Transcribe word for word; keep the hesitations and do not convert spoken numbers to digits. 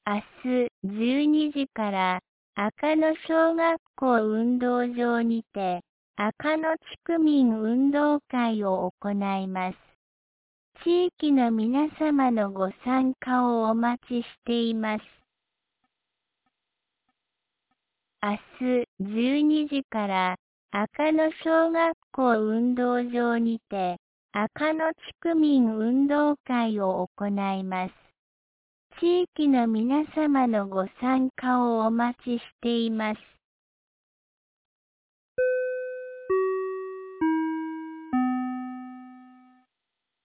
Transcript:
明日じゅうにじから赤野小学校運動場にて赤野地区民運動会を行います。地域の皆様のご参加をお待ちしています。明日じゅうにじから赤野小学校運動場にて赤野地区民運動会を行います。地域の皆様のご参加をお待ちしています。